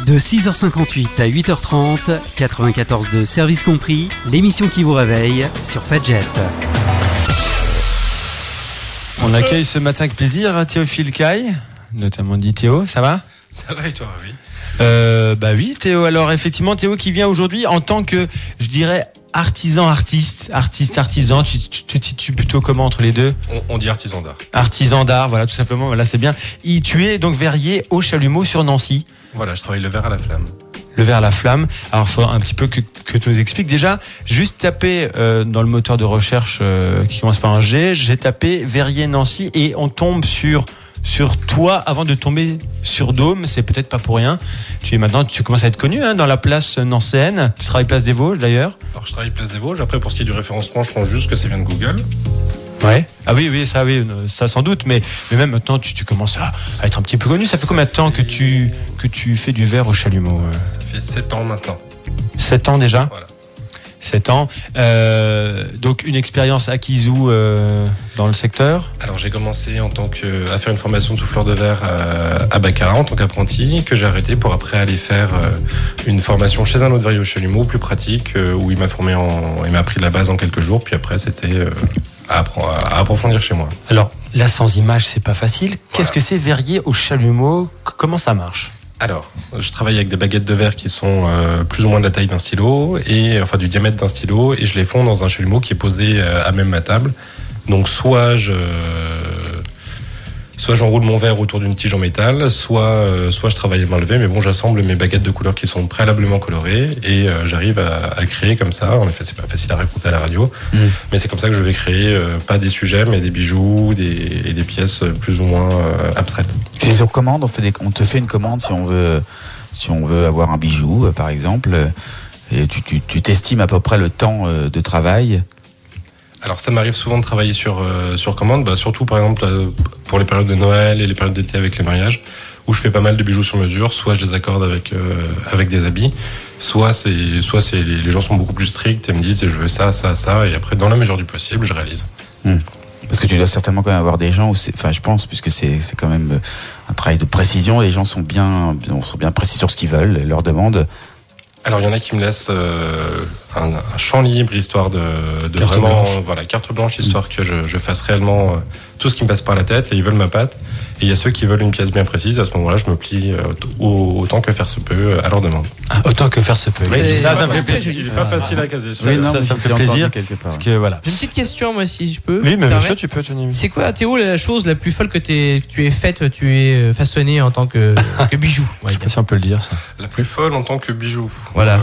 De 6h58 à 8h30, 94 de service compris, l'émission qui vous réveille sur Fadjet. On accueille ce matin avec plaisir Théophile Caille, notamment dit Théo, ça va ? Ça va et toi, oui. Bah oui, Théo. Alors effectivement, Théo qui vient aujourd'hui en tant que, je dirais, artisan. Tu situes plutôt comment entre les deux ? On dit artisan d'art. Artisan d'art, voilà, tout simplement. Voilà, c'est bien. Tu es donc verrier au Chalumeau sur Nancy. Voilà, je travaille le verre à la flamme. Le verre à la flamme. Alors, il faut un petit peu que tu nous expliques. Déjà, juste taper dans le moteur de recherche qui commence par un G. J'ai tapé verrier Nancy et on tombe sur toi avant de tomber sur Dôme. C'est peut-être pas pour rien. Tu commences à être connu dans la place nancéenne. Tu travailles place des Vosges d'ailleurs. Alors, je travaille place des Vosges. Après, pour ce qui est du référencement, je pense juste que ça vient de Google. Ouais. Ah oui, ça sans doute. Mais même maintenant, tu commences à être un petit peu connu. Ça fait combien de temps que tu fais du verre au Chalumeau ? Ça fait 7 ans maintenant. 7 ans déjà ? Voilà. 7 ans. Donc une expérience acquise où dans le secteur ? Alors j'ai commencé à faire une formation de souffleur de verre à Baccarat en tant qu'apprenti, que j'ai arrêté pour après aller faire une formation chez un autre verrier au Chalumeau, plus pratique, où il m'a appris la base en quelques jours, puis après c'était à approfondir chez moi. Alors là, sans image, c'est pas facile. Voilà. Qu'est-ce que c'est verrier au Chalumeau ? Comment ça marche ? Alors, je travaille avec des baguettes de verre qui sont plus ou moins de la taille d'un stylo, du diamètre d'un stylo, et je les fonds dans un chalumeau qui est posé à même ma table. Donc soit j'enroule mon verre autour d'une tige en métal, soit je travaille à main levée, mais bon, j'assemble mes baguettes de couleurs qui sont préalablement colorées et j'arrive à créer comme ça. En effet, c'est pas facile à raconter à la radio, mais c'est comme ça que je vais créer pas des sujets, mais des bijoux et des pièces plus ou moins abstraites. C'est sur commande, on te fait une commande si on veut avoir un bijou, par exemple, et tu t'estimes à peu près le temps de travail. Alors ça m'arrive souvent de travailler sur commande, surtout par exemple pour les périodes de Noël et les périodes d'été avec les mariages, où je fais pas mal de bijoux sur mesure. Soit je les accorde avec des habits, soit les gens sont beaucoup plus stricts et me disent je veux ça, et après dans la mesure du possible je réalise. Parce que tu dois certainement quand même avoir des gens je pense, puisque c'est quand même un travail de précision, les gens sont bien précis sur ce qu'ils veulent, leurs demandes. Alors il y en a qui me laissent un champ libre, histoire de carte vraiment blanche. Carte blanche, histoire que je fasse réellement tout ce qui me passe par la tête, et ils veulent ma patte. Et il y a ceux qui veulent une pièce bien précise. À ce moment-là, je me plie autant que faire se peut à leur demande. Autant que faire se peut. Ça me fait plaisir. Il est pas facile à caser. Ça me fait plaisir. Parce que voilà. J'ai une petite question, moi, si je peux. Oui, mais monsieur, tu peux, Tony. C'est quoi, Théo, la chose la plus folle que tu aies faite, tu aies façonné en tant que bijou? Je sais pas si on peut le dire, ça. La plus folle en tant que bijou. Voilà.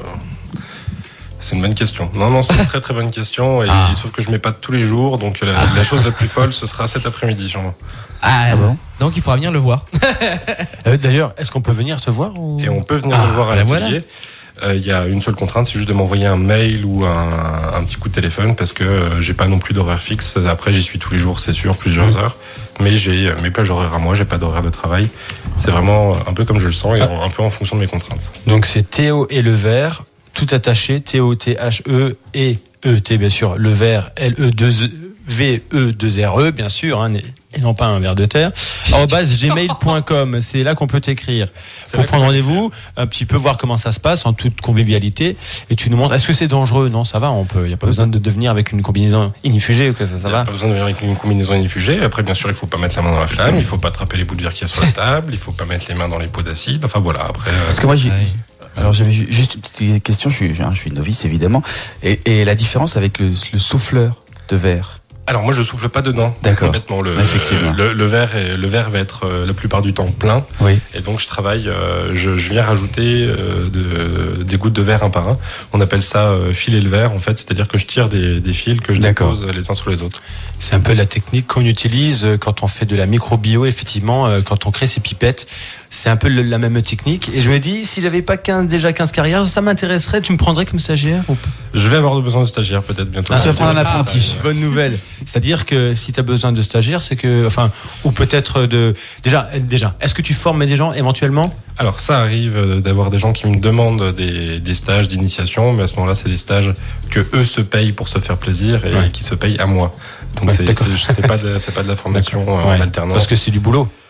C'est une bonne question. Non, c'est une très très bonne question. Sauf que je mets pas tous les jours, donc la chose la plus folle, ce sera cet après-midi, sûrement. Ah bon. Donc il faudra venir le voir. D'ailleurs, est-ce qu'on peut venir te voir ou... Et on peut venir me voir à l'atelier. Il y a une seule contrainte, c'est juste de m'envoyer un mail ou un petit coup de téléphone, parce que j'ai pas non plus d'horaire fixe. Après, j'y suis tous les jours, c'est sûr, plusieurs heures. Mais j'ai mes plages horaires à moi, j'ai pas d'horaire de travail. C'est vraiment un peu comme je le sens et un peu en fonction de mes contraintes. Donc c'est Théo et le verre, tout attaché, Théo, T-H-E et E-T, bien sûr, le verre, L-E-V-E-2-R-E, bien sûr, et non pas un verre de terre, @gmail.com, c'est là qu'on peut t'écrire pour prendre rendez-vous, un petit peu voir comment ça se passe en toute convivialité, et tu nous montres. Est-ce que c'est dangereux? Non, ça va, il n'y a pas besoin de venir avec une combinaison inifugée, ça va. Il n'y a pas besoin de venir avec une combinaison inifugée. Après, bien sûr, il ne faut pas mettre la main dans la flamme, il ne faut pas attraper les bouts de verre qu'il y a sur la table, il ne faut pas mettre les mains dans les pots d'acide, enfin voilà, après... Parce que moi, alors j'avais juste une petite question, je suis novice évidemment, et la différence avec le souffleur de verre. Alors moi je souffle pas dedans. D'accord. Complètement. Effectivement. Le verre va être la plupart du temps plein. Oui. Et donc je travaille, je viens rajouter des gouttes de verre un par un. On appelle ça filer le verre en fait, c'est-à-dire que je tire des fils que je dépose les uns sur les autres. C'est un peu la technique qu'on utilise quand on fait de la microbio, effectivement, quand on crée ces pipettes. C'est un peu la même technique. Et je me dis, si j'avais pas 15 carrières, ça m'intéresserait. Tu me prendrais comme stagiaire ou pas? Je vais avoir besoin de stagiaires peut-être bientôt. Tu vas prendre un apprenti. Bonne nouvelle. C'est-à-dire que si tu as besoin de stagiaires, c'est que, ou peut-être déjà, est-ce que tu formes des gens éventuellement? Alors ça arrive d'avoir des gens qui me demandent des stages d'initiation, mais à ce moment-là, c'est des stages que eux se payent pour se faire plaisir et qui se payent à moi. Donc c'est pas de la formation en alternance. Parce que c'est du boulot.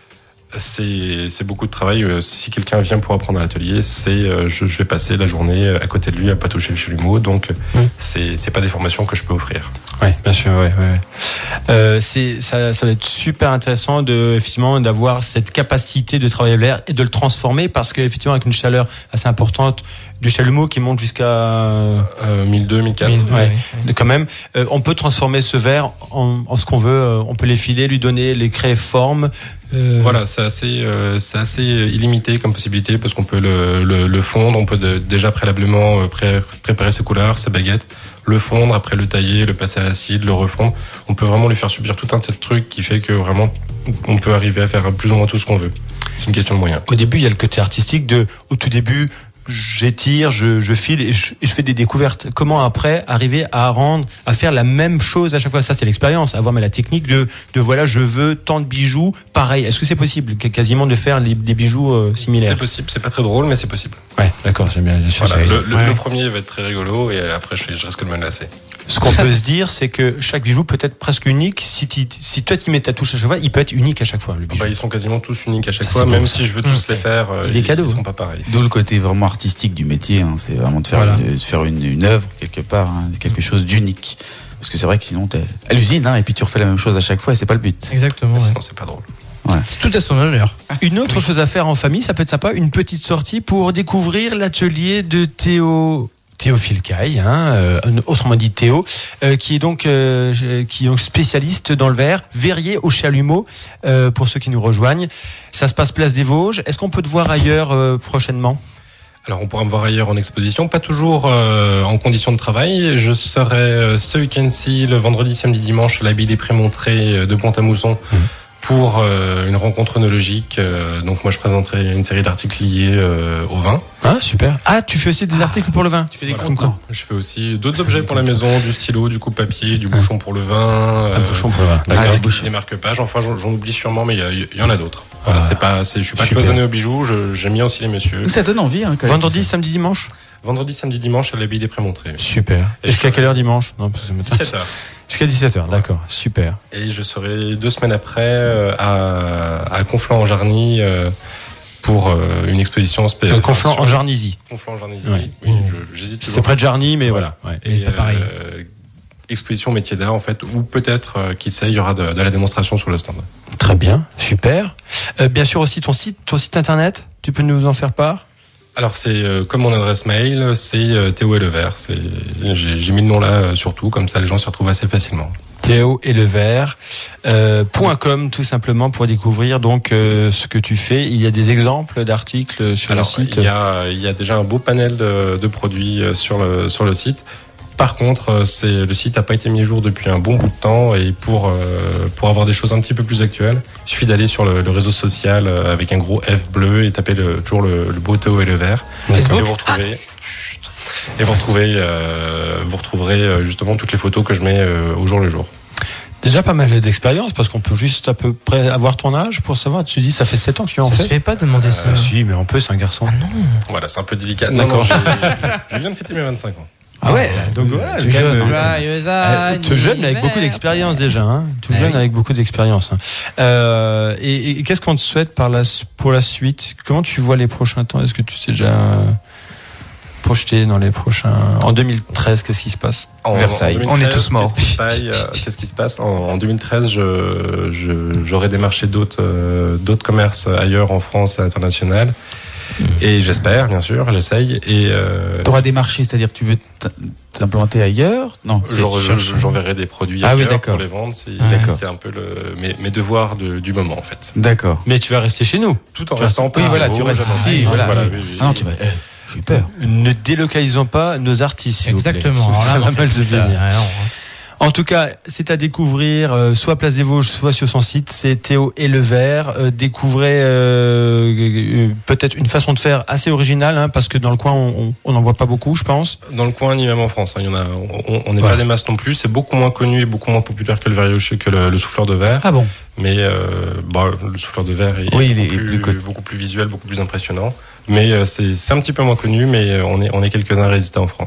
C'est beaucoup de travail. Si quelqu'un vient pour apprendre à l'atelier, je vais passer la journée à côté de lui à pas toucher le chalumeau. Donc c'est pas des formations que je peux offrir. Oui, bien sûr. Ça va être super intéressant effectivement d'avoir cette capacité de travailler l'air et de le transformer, parce qu'effectivement avec une chaleur assez importante du chalumeau qui monte jusqu'à 1002, 1004. Quand même, on peut transformer ce verre en ce qu'on veut. On peut l'effiler, lui donner, les créer forme. Voilà, c'est assez illimité comme possibilité, parce qu'on peut le fondre, on peut déjà préalablement préparer ses couleurs, ses baguettes, le fondre, après le tailler, le passer à l'acide, le refondre. On peut vraiment lui faire subir tout un tas de trucs qui fait que vraiment on peut arriver à faire plus ou moins tout ce qu'on veut. C'est une question de moyens. Au début, il y a le côté artistique au tout début, j'étire, je file et je fais des découvertes. Comment après arriver à faire la même chose à chaque fois? Ça, c'est l'expérience. Avoir la technique de voilà, je veux tant de bijoux. Pareil. Est-ce que c'est possible quasiment de faire des bijoux similaires? C'est possible. C'est pas très drôle, mais c'est possible. Ouais, d'accord. J'aime bien. Voilà, le premier va être très rigolo, et après je risque de me lasser. Ce qu'on peut se dire, c'est que chaque bijou peut être presque unique. Si toi tu mets ta touche à chaque fois, il peut être unique à chaque fois, le bijou. Ils sont quasiment tous uniques à chaque fois, même si je veux tous les faire, ils sont pas pareils. D'où le côté vraiment artistique du métier, hein. C'est vraiment de faire une œuvre quelque part, hein, quelque chose d'unique. Parce que c'est vrai que sinon t'es à l'usine, hein, et puis tu refais la même chose à chaque fois, et c'est pas le but. Exactement. Sinon c'est pas drôle. Voilà. C'est tout à son honneur. Une autre chose à faire en famille, ça peut être sympa, une petite sortie pour découvrir l'atelier de Théophile Caille, autrement dit Théo, qui est donc spécialiste dans le verre, verrier au chalumeau, pour ceux qui nous rejoignent. Ça se passe place des Vosges. Est-ce qu'on peut te voir ailleurs prochainement? Alors on pourra me voir ailleurs en exposition, pas toujours en conditions de travail. Je serai ce week-end-ci, le vendredi, samedi, dimanche, à l'abbaye des Prémontrés de Pont-à-Mousson, pour une rencontre œnologique. Donc moi je présenterai une série d'articles liés au vin. Ah, super. Ah, tu fais aussi des articles pour le vin? Tu fais des concours. Je fais aussi d'autres objets pour la maison, du stylo, du coupe-papier, du bouchon pour le vin. Un bouchon pour le vin. D'accord. Des marque-pages. Enfin, j'en oublie sûrement, mais il y en a d'autres. Voilà, je suis pas cloisonné aux bijoux, j'aime bien aussi les messieurs. Ça donne envie, hein, quand même. Vendredi, samedi, dimanche? Vendredi, samedi, dimanche à l'abbaye des Prémontrés. Super. Et jusqu'à quelle heure dimanche? 17h. Jusqu'à 17h, d'accord, super. Et je serai 2 semaines après à Conflans-en-Jarny pour une exposition spéciale. Conflans-en-Jarnisy. Conflans-en-Jarnisy, ouais. Oui, j'hésite toujours. C'est près de Jarny, mais voilà. Ouais. Et pareil. Exposition métier d'art, en fait, ou peut-être, qui sait, il y aura de la démonstration sur le stand. Très bien, super. Bien sûr aussi ton site internet, tu peux nous en faire part? Alors c'est comme mon adresse mail, c'est Théo et le Verre. J'ai mis le nom là surtout, comme ça les gens s'y retrouvent assez facilement. Théo et le Verre .com tout simplement pour découvrir donc ce que tu fais. Il y a des exemples d'articles sur le site. Il y a déjà un beau panel de produits sur le site. Par contre, le site n'a pas été mis à jour depuis un bon bout de temps, et pour avoir des choses un petit peu plus actuelles, il suffit d'aller sur le réseau social avec un gros F bleu et taper toujours le beau Théo et le Verre. Et vous retrouverez justement toutes les photos que je mets au jour le jour. Déjà pas mal d'expérience, parce qu'on peut juste à peu près avoir ton âge pour savoir. Tu dis ça fait 7 ans que tu en fais. Ça se fait pas demander ça. Si, mais on peut, c'est un garçon. Ah non. Voilà, c'est un peu délicat. D'accord. Je viens de fêter mes 25 ans. Ah ouais, donc voilà, tout jeune. Tout jeune, mais avec beaucoup d'expérience déjà, hein. Tout jeune avec beaucoup d'expérience. Et qu'est-ce qu'on te souhaite pour la suite? Comment tu vois les prochains temps? Est-ce que tu sais déjà projeté dans les prochains? En 2013, qu'est-ce qui se passe? Versailles. 2013, on est tous morts. Qu'est-ce qui se passe? En 2013, j'aurai démarché d'autres commerces ailleurs en France et à l'international. Et j'espère, bien sûr, j'essaye. Et t'auras des marchés, c'est-à-dire que tu veux t'implanter ailleurs? Non. J'enverrai des produits ailleurs pour les vendre. C'est un peu mes devoirs du moment, en fait. D'accord. Mais tu vas rester chez nous, tout en restant. Oui, voilà, tu restes ici. Voilà. Non, tu vas. J'ai eu peur. Ne délocalisons pas nos artistes. Exactement. Ça va mal se venir. En tout cas, c'est à découvrir, soit Place des Vosges, soit sur son site. C'est Théo et le Verre. Découvrez peut-être une façon de faire assez originale, hein, parce que dans le coin, on n'en voit pas beaucoup, je pense. Dans le coin, ni même en France. Hein, il y en a. On n'est pas des masses non plus. C'est beaucoup moins connu et beaucoup moins populaire que le verrier que le souffleur de verre. Ah bon? Mais le souffleur de verre est beaucoup plus visuel, beaucoup plus impressionnant. Mais c'est un petit peu moins connu, mais on est quelques-uns à résister en France.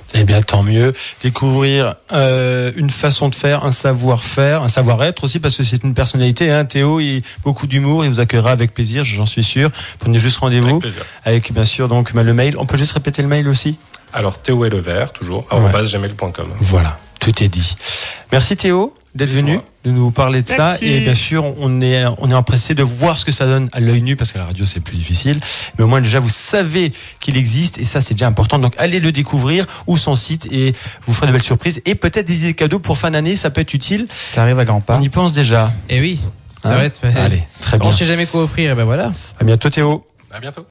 Eh bien, tant mieux. Découvrir une façon de faire, un savoir-faire, un savoir-être aussi, parce que c'est une personnalité. Hein. Théo, il a beaucoup d'humour, il vous accueillera avec plaisir, j'en suis sûr. Prenez juste rendez-vous avec bien sûr donc le mail. On peut juste répéter le mail aussi. Alors Théo et le vert, toujours, @gmail.com. Voilà, tout est dit. Merci Théo d'être venu, de nous parler de ça. Et bien sûr, on est empressé de voir ce que ça donne à l'œil nu, parce qu'à la radio c'est plus difficile. Mais au moins déjà vous savez qu'il existe, et ça c'est déjà important. Donc allez le découvrir, ou son site, et vous ferez de belles surprises. Et peut-être des idées cadeaux pour fin d'année, ça peut être utile. Ça arrive à grands pas. On y pense déjà. Et oui. Hein? Allez, très bien. On sait jamais quoi offrir, et ben voilà. À bientôt Théo. À bientôt.